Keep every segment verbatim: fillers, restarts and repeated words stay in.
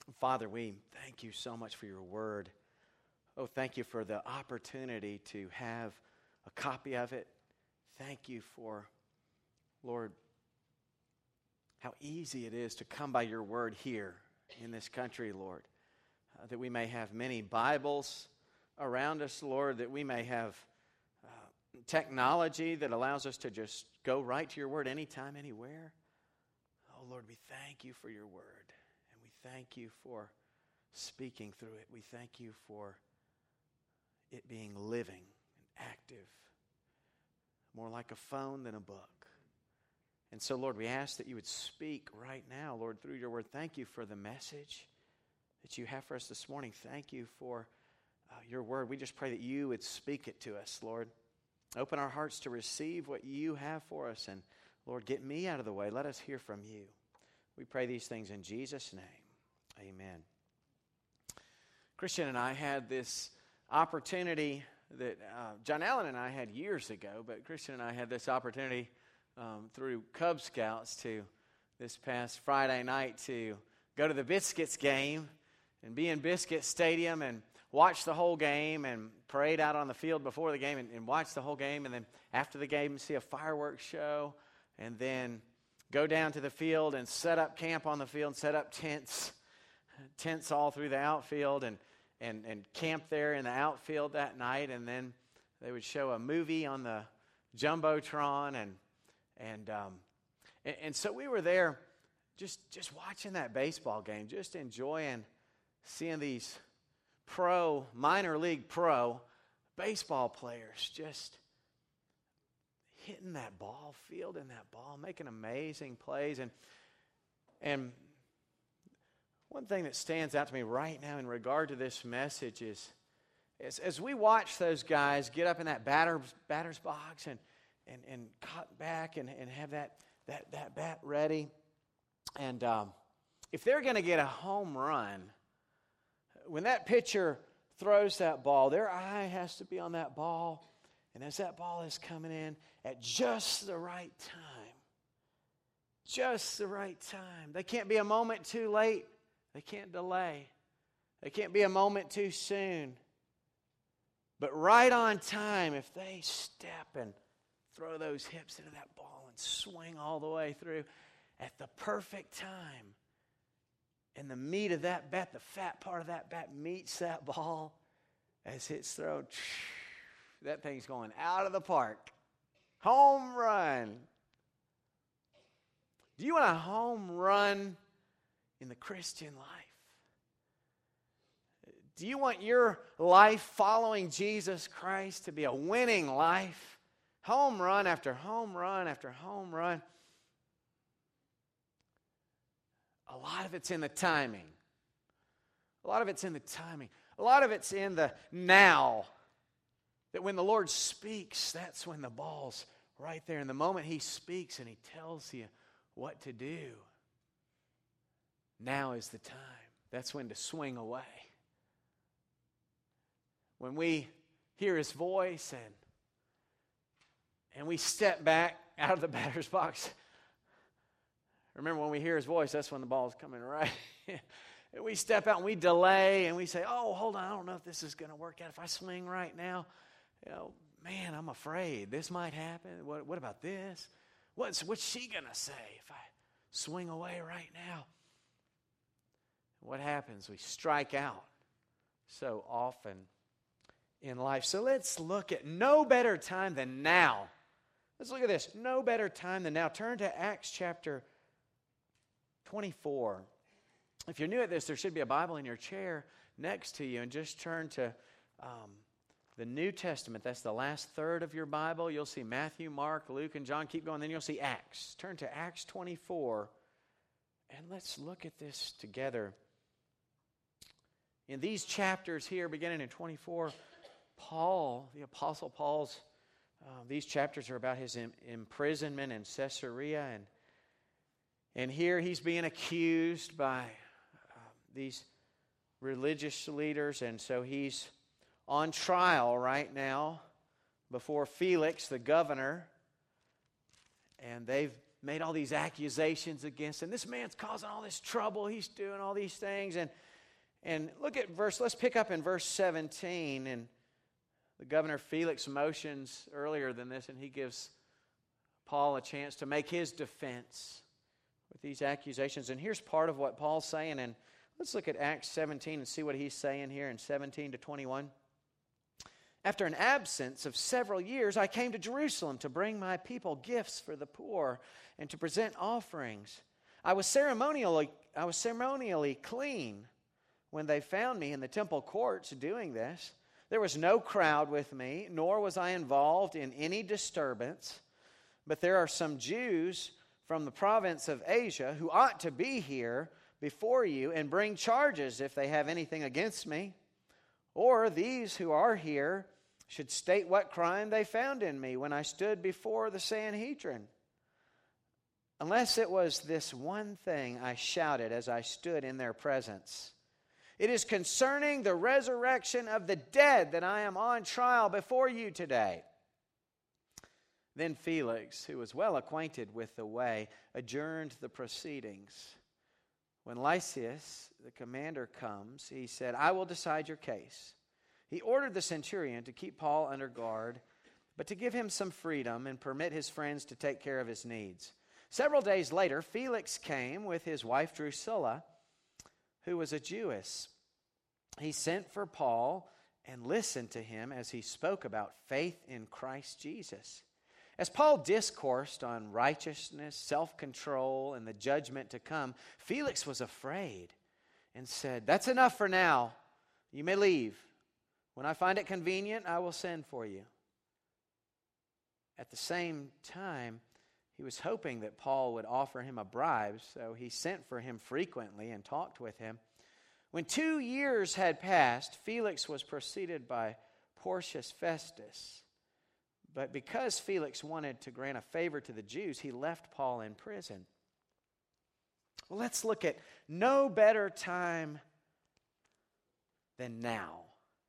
Father, we thank you so much for your word. Oh, thank you for the opportunity to have a copy of it. Thank you for, Lord, how easy it is to come by your word here in this country, Lord. Uh, that we may have many Bibles around us, Lord, that we may have uh, technology that allows us to just go right to your word anytime, anywhere. Oh, Lord, we thank you for your word. And we thank you for speaking through it. We thank you for it being living and active, more like a phone than a book. And so, Lord, we ask that you would speak right now, Lord, through your word. Thank you for the message that you have for us this morning. Thank you for uh, your word. We just pray that you would speak it to us, Lord. Open our hearts to receive what you have for us. And, Lord, get me out of the way. Let us hear from you. We pray these things in Jesus' name. Amen. Christian and I had this opportunity that uh, John Allen and I had years ago, but Christian and I had this opportunity um, through Cub Scouts to this past Friday night to go to the Biscuits game and be in Biscuit Stadium and watch the whole game and parade out on the field before the game and, and watch the whole game, and then after the game see a fireworks show, and then go down to the field and set up camp on the field, set up tents, tents all through the outfield, and and and camp there in the outfield that night, and then they would show a movie on the Jumbotron, and and um, and, and so we were there just just watching that baseball game, just enjoying seeing these pro, minor league pro baseball players just hitting that ball, fielding that ball, making amazing plays. And and one thing that stands out to me right now in regard to this message is, is as we watch those guys get up in that batter, batter's box and and, and cut back and, and have that, that, that bat ready, and um, if they're going to get a home run, when that pitcher throws that ball, their eye has to be on that ball. And as that ball is coming in at just the right time, just the right time. They can't be a moment too late. They can't delay. They can't be a moment too soon. But right on time, if they step and throw those hips into that ball and swing all the way through at the perfect time, and the meat of that bat, the fat part of that bat meets that ball as it's thrown, that thing's going out of the park. Home run. Do you want a home run in the Christian life? Do you want your life following Jesus Christ to be a winning life? Home run after home run after home run. A lot of it's in the timing. A lot of it's in the timing. A lot of it's in the now. That when the Lord speaks, that's when the ball's right there. And the moment He speaks and He tells you what to do, now is the time. That's when to swing away. When we hear His voice and, and we step back out of the batter's box. Remember, when we hear His voice, that's when the ball's coming right. And we step out and we delay and we say, oh, hold on, I don't know if this is going to work out. If I swing right now, you know, man, I'm afraid this might happen. What, what about this? What's, what's she going to say if I swing away right now? What happens? We strike out so often in life. So let's look at no better time than now. Let's look at this. No better time than now. Turn to Acts chapter twenty-four. If you're new at this, there should be a Bible in your chair next to you, and just turn to um, the New Testament. That's the last third of your Bible. You'll see Matthew, Mark, Luke, and John. Keep going. Then you'll see Acts. Turn to Acts twenty-four, and let's look at this together. In these chapters here, beginning in twenty-four, Paul, the Apostle Paul's, uh, these chapters are about his im- imprisonment in Caesarea, and and here he's being accused by uh, these religious leaders, and so he's on trial right now before Felix, the governor, and they've made all these accusations against him. This man's causing all this trouble. He's doing all these things. And, and look at verse, let's pick up in verse seventeen. And the governor Felix motions earlier than this, and he gives Paul a chance to make his defense with these accusations. And here's part of what Paul's saying. And let's look at Acts seventeen and see what he's saying here in seventeen to twenty-one. After an absence of several years, I came to Jerusalem to bring my people gifts for the poor and to present offerings. I was ceremonially, I was ceremonially clean when they found me in the temple courts doing this. There was no crowd with me, nor was I involved in any disturbance. But there are some Jews from the province of Asia who ought to be here before you and bring charges if they have anything against me. Or these who are here should state what crime they found in me when I stood before the Sanhedrin. Unless it was this one thing I shouted as I stood in their presence. It is concerning the resurrection of the dead that I am on trial before you today. Then Felix, who was well acquainted with the way, adjourned the proceedings. When Lysias, the commander, comes, he said, I will decide your case. He ordered the centurion to keep Paul under guard, but to give him some freedom and permit his friends to take care of his needs. Several days later, Felix came with his wife Drusilla, who was a Jewess. He sent for Paul and listened to him as he spoke about faith in Christ Jesus. As Paul discoursed on righteousness, self-control, and the judgment to come, Felix was afraid and said, That's enough for now. You may leave. When I find it convenient, I will send for you. At the same time, he was hoping that Paul would offer him a bribe, so he sent for him frequently and talked with him. When two years had passed, Felix was preceded by Porcius Festus. But because Felix wanted to grant a favor to the Jews, he left Paul in prison. Well, let's look at no better time than now.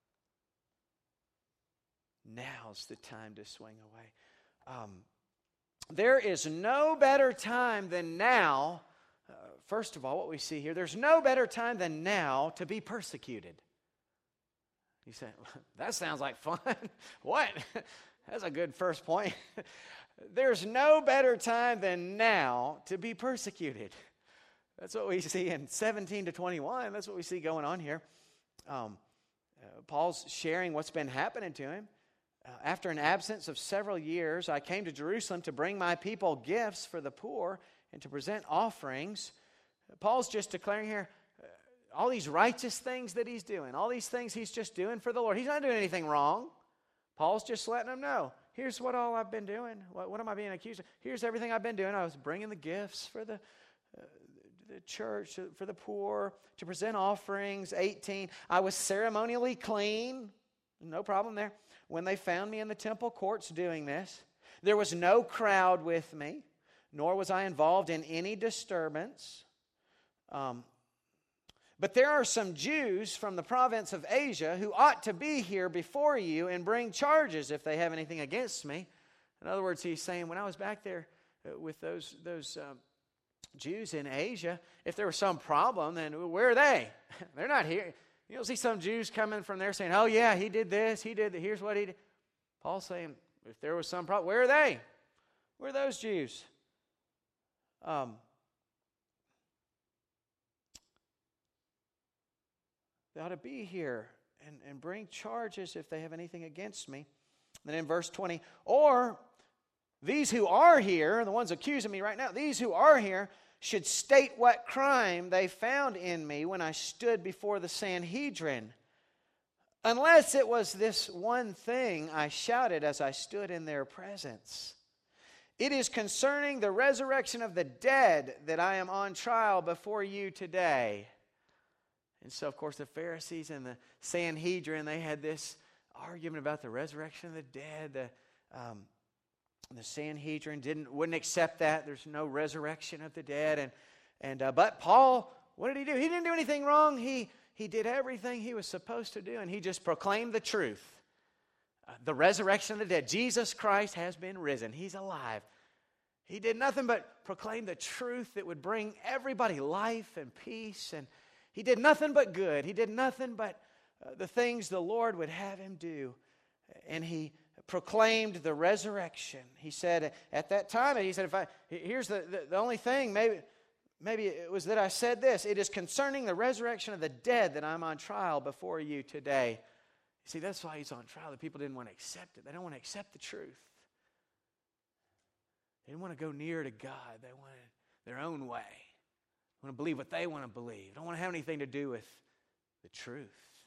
Now's the time to swing away. Um, there is no better time than now. Uh, first of all, what we see here, there's no better time than now to be persecuted. You say, that sounds like fun. What? That's a good first point. There's no better time than now to be persecuted. That's what we see in seventeen to twenty-one. That's what we see going on here. Um, uh, Paul's sharing what's been happening to him. Uh, after an absence of several years, I came to Jerusalem to bring my people gifts for the poor and to present offerings. Paul's just declaring here uh, all these righteous things that he's doing, all these things he's just doing for the Lord. He's not doing anything wrong. Paul's just letting them know, here's what all I've been doing. What, what am I being accused of? Here's everything I've been doing. I was bringing the gifts for the, uh, the church, for the poor, to present offerings. eighteen, I was ceremonially clean. No problem there. When they found me in the temple courts doing this, there was no crowd with me, nor was I involved in any disturbance. Um, but there are some Jews from the province of Asia who ought to be here before you and bring charges if they have anything against me. In other words, he's saying, when I was back there uh, with those those uh, Jews in Asia, if there was some problem, then where are they? They're not here. You don't see some Jews coming from there saying, oh yeah, he did this, he did that, here's what he did. Paul's saying, if there was some problem, where are they? Where are those Jews? Um, they ought to be here and, and bring charges if they have anything against me. And then in verse twenty, or these who are here, the ones accusing me right now, these who are here should state what crime they found in me when I stood before the Sanhedrin. Unless it was this one thing I shouted as I stood in their presence. It is concerning the resurrection of the dead that I am on trial before you today. And so, of course, the Pharisees and the Sanhedrin, they had this argument about the resurrection of the dead. The, um, the Sanhedrin didn't wouldn't accept that. There's no resurrection of the dead. And and uh, but Paul, what did he do? He didn't do anything wrong. He he did everything he was supposed to do, and he just proclaimed the truth. Uh, the resurrection of the dead. Jesus Christ has been risen. He's alive. He did nothing but proclaim the truth that would bring everybody life and peace. And he did nothing but good. He did nothing but uh, the things the Lord would have him do. And he proclaimed the resurrection. He said at that time, he said, "If I here's the, the, the only thing, maybe, maybe it was that I said this. It is concerning the resurrection of the dead that I'm on trial before you today." You see, that's why he's on trial. The people didn't want to accept it. They don't want to accept the truth. They didn't want to go near to God. They wanted their own way. They want to believe what they want to believe. They don't want to have anything to do with the truth.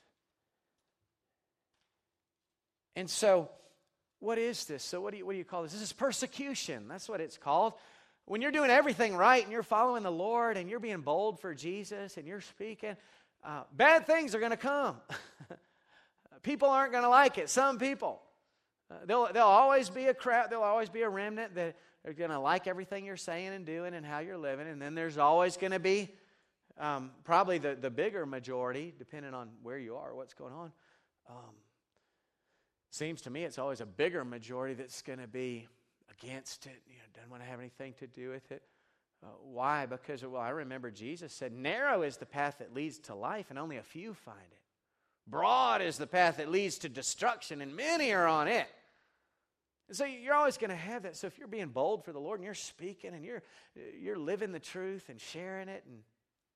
And so, what is this? So what do you, what do you call this? This is persecution. That's what it's called. When you're doing everything right and you're following the Lord and you're being bold for Jesus and you're speaking, uh, bad things are going to come. People aren't going to like it. Some people. Uh, there'll, there'll always be a crowd. There'll always be a remnant that are going to like everything you're saying and doing and how you're living. And then there's always going to be um, probably the, the bigger majority, depending on where you are, what's going on. Um, seems to me it's always a bigger majority that's going to be against it. You know, doesn't want to have anything to do with it. Uh, why? Because, well, I remember Jesus said, narrow is the path that leads to life, and only a few find it. Broad is the path that leads to destruction, and many are on it. And so you're always going to have that. So if you're being bold for the Lord and you're speaking and you're you're living the truth and sharing it, and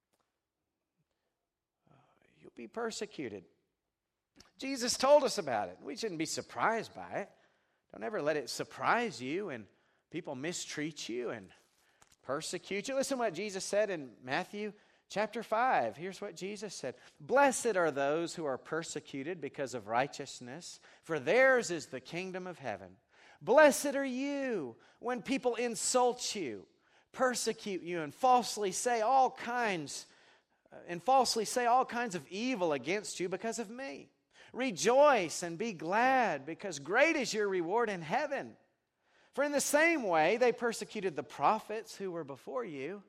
uh, you'll be persecuted. Jesus told us about it. We shouldn't be surprised by it. Don't ever let it surprise you and people mistreat you and persecute you. Listen to what Jesus said in Matthew chapter five. Here's what Jesus said. Blessed are those who are persecuted because of righteousness, for theirs is the kingdom of heaven. Blessed are you when people insult you, persecute you, and falsely say all kinds uh, and falsely say all kinds of evil against you because of me. Rejoice and be glad, because great is your reward in heaven. For in the same way they persecuted the prophets who were before you.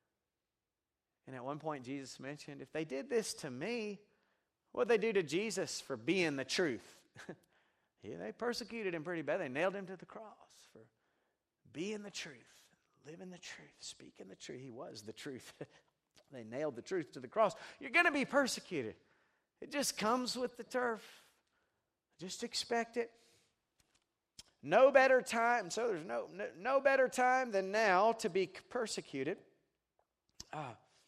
And at one point Jesus mentioned, if they did this to me, what did they do to Jesus for being the truth? Yeah, they persecuted him pretty bad. They nailed him to the cross for being the truth, living the truth, speaking the truth. He was the truth. They nailed the truth to the cross. You're going to be persecuted. It just comes with the turf. Just expect it. No better time. So there's no no, no better time than now to be persecuted. Uh,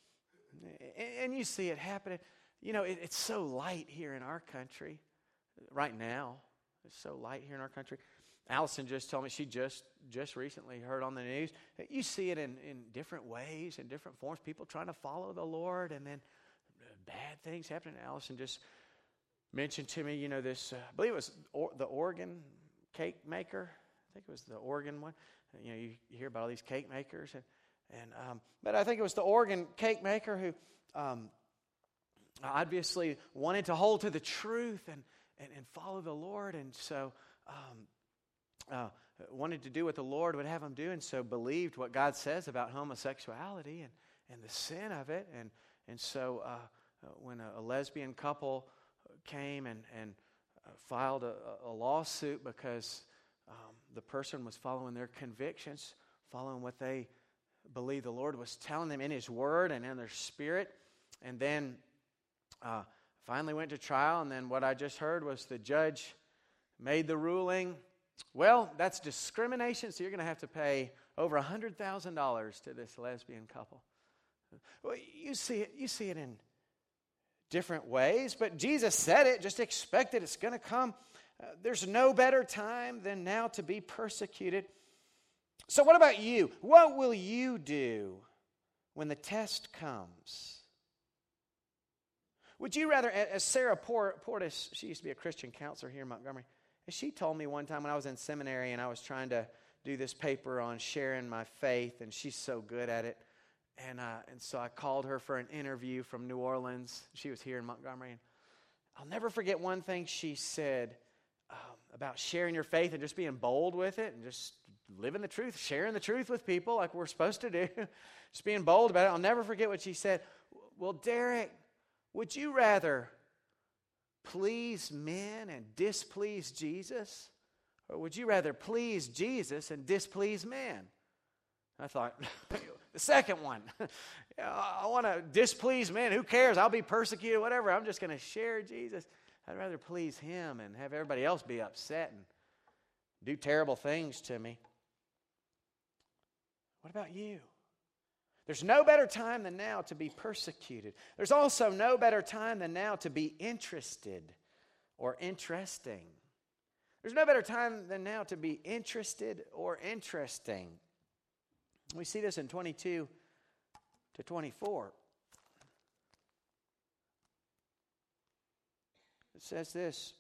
and, and you see it happening. You know, it, it's so light here in our country right now. It's so light here in our country. Allison just told me, she just just recently heard on the news, you see it in, in different ways, in different forms, people trying to follow the Lord, and then bad things happening. Allison just mentioned to me, you know, this, uh, I believe it was or, the Oregon cake maker. I think it was the Oregon one. You know, you, you hear about all these cake makers. and and um, But I think it was the Oregon cake maker who um, obviously wanted to hold to the truth and, and, and follow the Lord. And so um, uh, wanted to do what the Lord would have him do. And so believed what God says about homosexuality and, and the sin of it. And, and so... Uh, Uh, when a, a lesbian couple came and, and uh, filed a, a lawsuit because um, the person was following their convictions, following what they believed the Lord was telling them in His Word and in their spirit, and then uh, finally went to trial, and then what I just heard was the judge made the ruling, well, that's discrimination, so you're going to have to pay over one hundred thousand dollars to this lesbian couple. Well, you see it, you see it in different ways, but Jesus said it. Just expect it. It's going to come. Uh, there's no better time than now to be persecuted. So what about you? What will you do when the test comes? Would you rather, as Sarah Portis, she used to be a Christian counselor here in Montgomery, and she told me one time when I was in seminary and I was trying to do this paper on sharing my faith, and she's so good at it. And uh, and so I called her for an interview from New Orleans. She was here in Montgomery. And I'll never forget one thing she said um, about sharing your faith and just being bold with it and just living the truth, sharing the truth with people like we're supposed to do. Just being bold about it. I'll never forget what she said. Well, Derek, would you rather please men and displease Jesus? Or would you rather please Jesus and displease men? I thought, the second one, I want to displease men. Who cares? I'll be persecuted, whatever. I'm just going to share Jesus. I'd rather please him and have everybody else be upset and do terrible things to me. What about you? There's no better time than now to be persecuted. There's also no better time than now to be interested or interesting. There's no better time than now to be interested or interesting. We see this in twenty-two to twenty-four. It says this.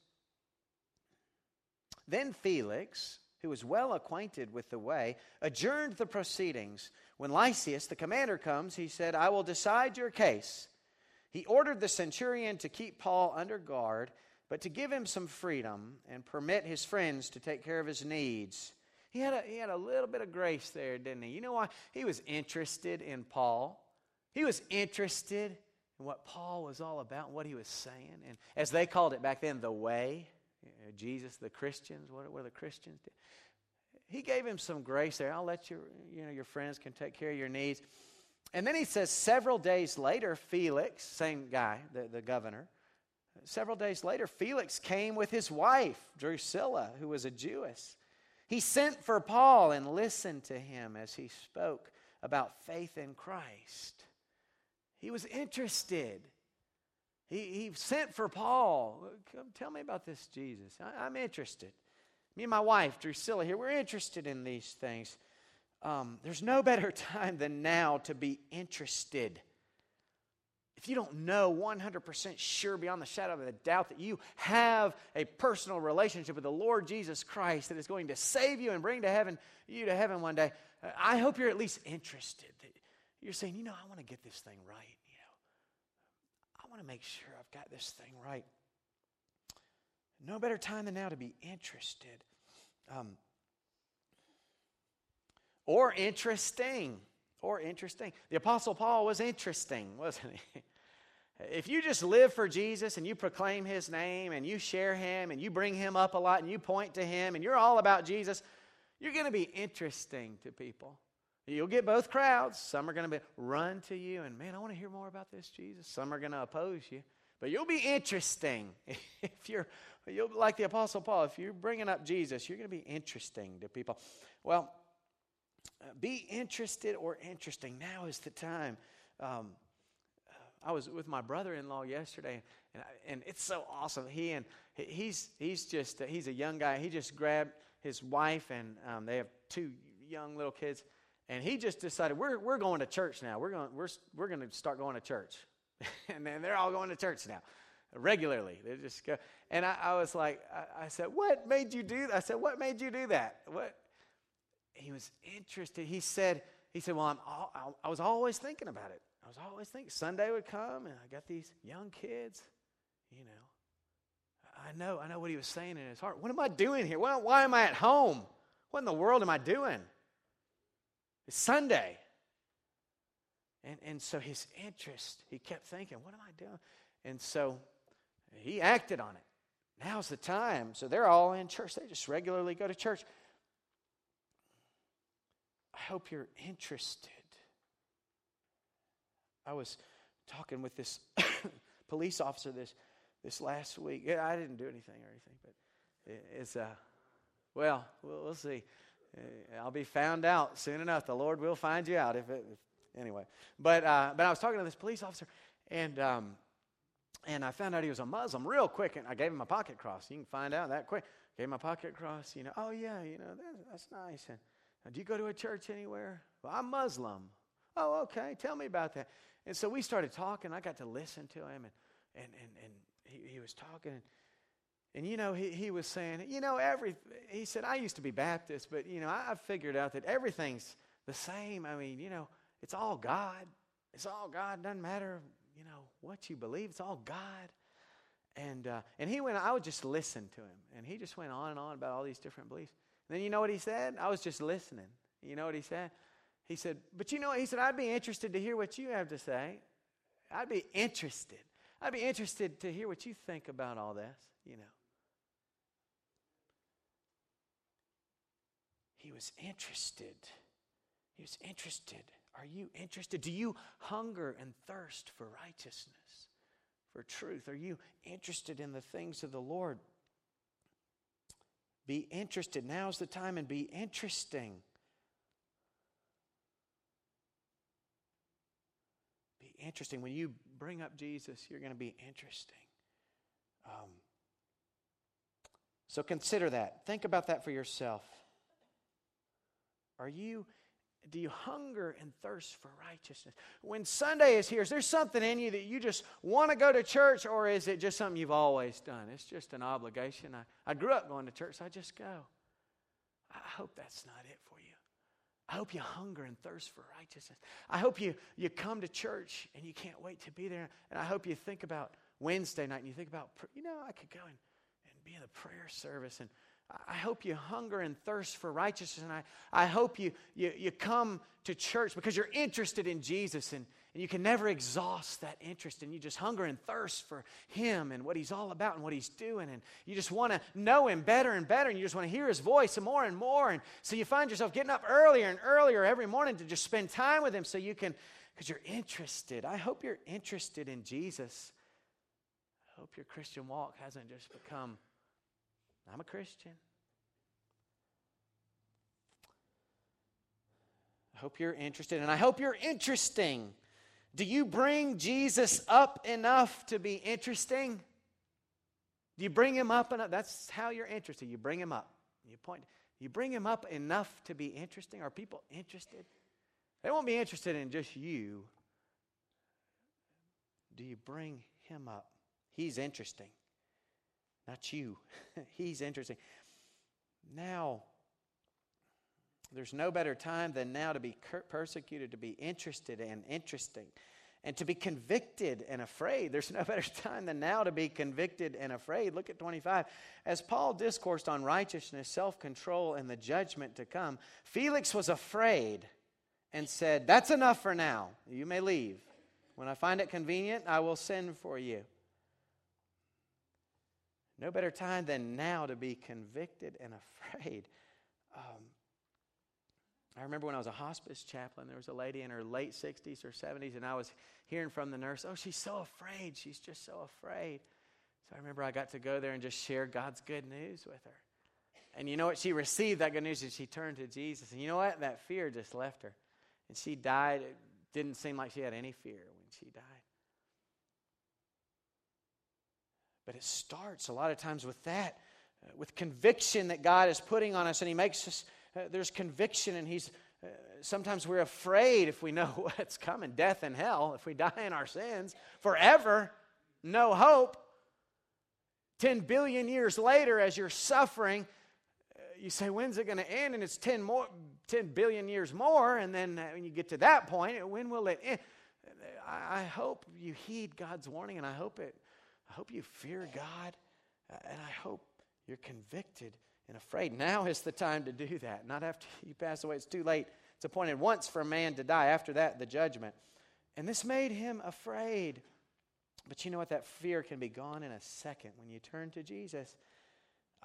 Then Felix, who was well acquainted with the way, adjourned the proceedings. When Lysias, the commander, comes, he said, I will decide your case. He ordered the centurion to keep Paul under guard, but to give him some freedom and permit his friends to take care of his needs. He had a, he had a little bit of grace there, didn't he? You know why? He was interested in Paul. He was interested in what Paul was all about, what he was saying. And as they called it back then, the way, you know, Jesus, the Christians, what, what the Christians did. He gave him some grace there. I'll let your, you know, your friends can take care of your needs. And then he says several days later, Felix, same guy, the, the governor, several days later, Felix came with his wife, Drusilla, who was a Jewess. He sent for Paul and listened to him as he spoke about faith in Christ. He was interested. He, he sent for Paul. Come tell me about this Jesus. I, I'm interested. Me and my wife, Drusilla, here, we're interested in these things. Um, there's no better time than now to be interested. If you don't know one hundred percent sure beyond the shadow of a doubt that you have a personal relationship with the Lord Jesus Christ that is going to save you and bring to heaven, you to heaven one day, I hope you're at least interested. You're saying, you know, I want to get this thing right. You know, I want to make sure I've got this thing right. No better time than now to be interested. Um, or interesting. Or interesting. The Apostle Paul was interesting, wasn't he? If you just live for Jesus and you proclaim his name and you share him and you bring him up a lot and you point to him and you're all about Jesus, you're going to be interesting to people. You'll get both crowds. Some are going to be run to you and, man, I want to hear more about this Jesus. Some are going to oppose you. But you'll be interesting. If you're, you'll like the Apostle Paul, if you're bringing up Jesus, you're going to be interesting to people. Well, Uh, be interested or interesting. Now is the time. Um, I was with my brother-in-law yesterday, and, I, and it's so awesome. He and he, he's he's just uh, he's a young guy. He just grabbed his wife, and um, they have two young little kids, and he just decided we're we're going to church now. We're going we're we're going to start going to church, and then they're all going to church now. Regularly, they just go. And I, I was like, I, I said, "What made you do that?" I said, "What made you do that?" What? He was interested. He said, "He said, well, I'm all, I was always thinking about it. I was always thinking Sunday would come, and I got these young kids. You know, I know, I know what he was saying in his heart. What am I doing here? Why, why am I at home? What in the world am I doing? It's Sunday." And and so his interest, he kept thinking, "What am I doing?" And so he acted on it. Now's the time. So they're all in church. They just regularly go to church. I hope you're interested. I was talking with this police officer this this last week. Yeah, I didn't do anything or anything, but it's uh, well, we'll, we'll see. Uh, I'll be found out soon enough. The Lord will find you out if it. If, anyway, but uh, but I was talking to this police officer, and um, and I found out he was a Muslim real quick, and I gave him my pocket cross. You can find out that quick. Gave him my pocket cross. You know, oh yeah, you know that, that's nice. And do you go to a church anywhere? Well, I'm Muslim. Oh, okay. Tell me about that. And so we started talking. I got to listen to him, and and and, and he, he was talking. And, and, you know, he, he was saying, you know, every, he said, I used to be Baptist, but, you know, I, I figured out that everything's the same. I mean, you know, it's all God. It's all God. It doesn't matter, you know, what you believe. It's all God. And uh, and he went, I would just listen to him. And he just went on and on about all these different beliefs. Then you know what he said? I was just listening. You know what he said? He said, but you know what? He said, I'd be interested to hear what you have to say. I'd be interested. I'd be interested to hear what you think about all this, you know. He was interested. He's interested. Are you interested? Do you hunger and thirst for righteousness, for truth? Are you interested in the things of the Lord? Be interested. Now's the time, and be interesting. Be interesting. When you bring up Jesus, you're going to be interesting. Um, so consider that. Think about that for yourself. Are you, do you hunger and thirst for righteousness? When Sunday is here, is there something in you that you just want to go to church, or is it just something you've always done? It's just an obligation. I, I grew up going to church, so I just go. I hope that's not it for you. I hope you hunger and thirst for righteousness. I hope you, you come to church and you can't wait to be there. And I hope you think about Wednesday night and you think about, you know, I could go and, and be in the prayer service. And I hope you hunger and thirst for righteousness. And I, I hope you, you, you come to church because you're interested in Jesus, and, and you can never exhaust that interest, and you just hunger and thirst for Him and what He's all about and what He's doing, and you just want to know Him better and better, and you just want to hear His voice more and more. And so you find yourself getting up earlier and earlier every morning to just spend time with Him so you can, because you're interested. I hope you're interested in Jesus. I hope your Christian walk hasn't just become, I'm a Christian. I hope you're interested, and I hope you're interesting. Do you bring Jesus up enough to be interesting? Do you bring Him up enough? That's how you're interested. You bring Him up. You point. You bring Him up enough to be interesting. Are people interested? They won't be interested in just you. Do you bring Him up? He's interesting. Not you. He's interesting. Now, there's no better time than now to be persecuted, to be interested and interesting, and to be convicted and afraid. There's no better time than now to be convicted and afraid. Look at twenty-five. As Paul discoursed on righteousness, self-control, and the judgment to come, Felix was afraid and said, "That's enough for now. You may leave. When I find it convenient, I will send for you." No better time than now to be convicted and afraid. Um, I remember when I was a hospice chaplain, there was a lady in her late sixties or seventies, and I was hearing from the nurse, oh, she's so afraid. She's just so afraid. So I remember I got to go there and just share God's good news with her. And you know what? She received that good news, and she turned to Jesus. And you know what? That fear just left her. And she died. It didn't seem like she had any fear when she died. But it starts a lot of times with that, uh, with conviction that God is putting on us, and He makes us, uh, there's conviction, and He's, uh, sometimes we're afraid if we know what's coming, death and hell, if we die in our sins, forever, no hope. Ten billion years later, as you're suffering, uh, you say, when's it going to end? And it's ten more, ten billion years more, and then uh, when you get to that point, when will it end? I, I hope you heed God's warning, and I hope it I hope you fear God, uh, and I hope you're convicted and afraid. Now is the time to do that. Not after you pass away. It's too late. It's appointed once for a man to die. After that, the judgment. And this made him afraid. But you know what? That fear can be gone in a second when you turn to Jesus. Um,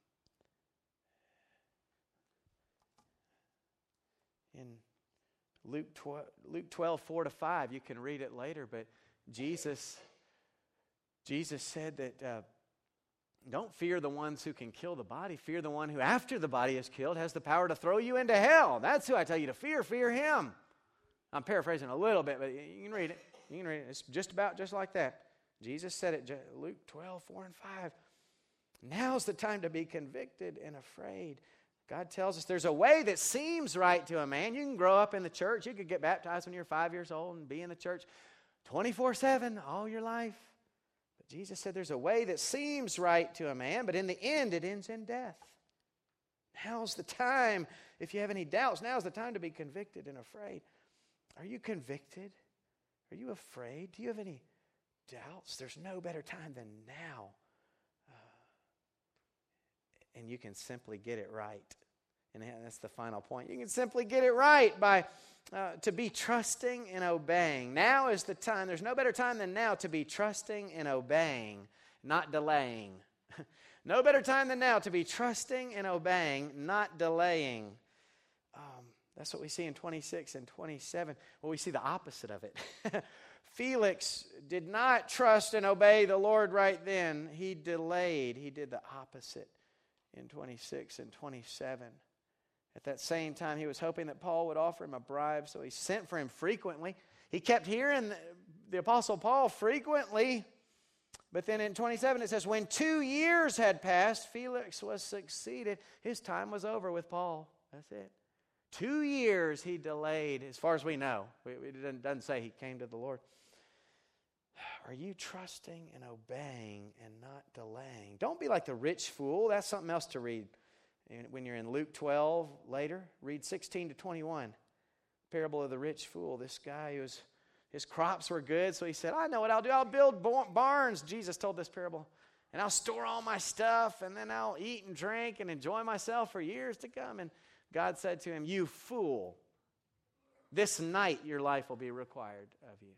in Luke twelve, Luke twelve, four to five, you can read it later, but Jesus... Jesus said that uh, don't fear the ones who can kill the body. Fear the one who, after the body is killed, has the power to throw you into hell. That's who I tell you to fear. Fear Him. I'm paraphrasing a little bit, but you can read it. You can read it. It's just about just like that. Jesus said it, Luke twelve, four and five. Now's the time to be convicted and afraid. God tells us there's a way that seems right to a man. You can grow up in the church. You could get baptized when you're five years old and be in the church twenty-four seven all your life. Jesus said there's a way that seems right to a man, but in the end it ends in death. Now's the time, if you have any doubts, now's the time to be convicted and afraid. Are you convicted? Are you afraid? Do you have any doubts? There's no better time than now. Uh, and you can simply get it right. And that's the final point. You can simply get it right by uh, to be trusting and obeying. Now is the time. There's no better time than now to be trusting and obeying, not delaying. No better time than now to be trusting and obeying, not delaying. Um, That's what we see in twenty-six and twenty-seven. Well, we see the opposite of it. Felix did not trust and obey the Lord right then. He delayed. He did the opposite in twenty-six and twenty-seven. At that same time, he was hoping that Paul would offer him a bribe, so he sent for him frequently. He kept hearing the, the Apostle Paul frequently. But then in twenty-seven it says, when two years had passed, Felix was succeeded. His time was over with Paul. That's it. Two years he delayed, as far as we know. It doesn't, doesn't say he came to the Lord. Are you trusting and obeying and not delaying? Don't be like the rich fool. That's something else to read. When you're in Luke twelve later, read sixteen to twenty-one. Parable of the rich fool. This guy who was, his crops were good, so he said, I know what I'll do. I'll build barns. Jesus told this parable. And I'll store all my stuff, and then I'll eat and drink and enjoy myself for years to come. And God said to him, you fool, this night your life will be required of you.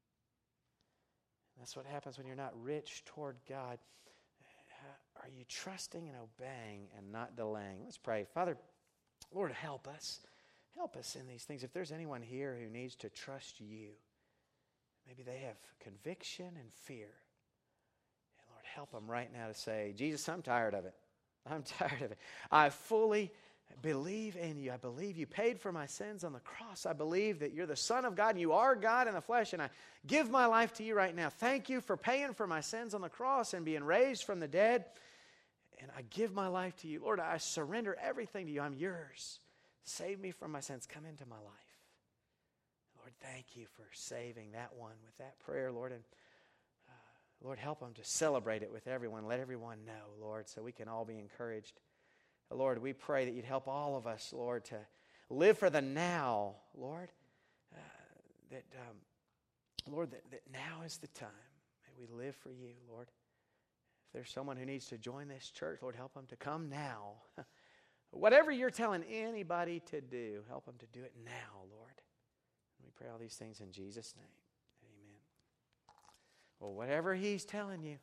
That's what happens when you're not rich toward God. Are you trusting and obeying and not delaying? Let's pray. Father, Lord, help us. Help us in these things. If there's anyone here who needs to trust you, maybe they have conviction and fear. And Lord, help them right now to say, Jesus, I'm tired of it. I'm tired of it. I fully believe in you. I believe you paid for my sins on the cross. I believe that you're the Son of God and you are God in the flesh, and I give my life to you right now. Thank you for paying for my sins on the cross and being raised from the dead. And I give my life to you. Lord, I surrender everything to you. I'm yours. Save me from my sins. Come into my life. Lord, thank you for saving that one with that prayer, Lord. And uh, Lord, help them to celebrate it with everyone. Let everyone know, Lord, so we can all be encouraged. Lord, we pray that you'd help all of us, Lord, to live for the now, Lord. Uh, that, um, Lord, that, that now is the time. May we live for you, Lord. If there's someone who needs to join this church, Lord, help them to come now. Whatever you're telling anybody to do, help them to do it now, Lord. And we pray all these things in Jesus' name. Amen. Well, whatever he's telling you,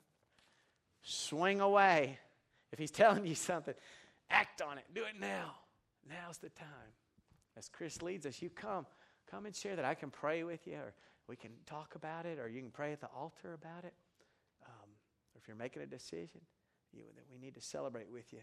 swing away. If he's telling you something, act on it. Do it now. Now's the time. As Chris leads us, you come. Come and share that. I can pray with you, or we can talk about it, or you can pray at the altar about it. Um, or if you're making a decision you, that we need to celebrate with you,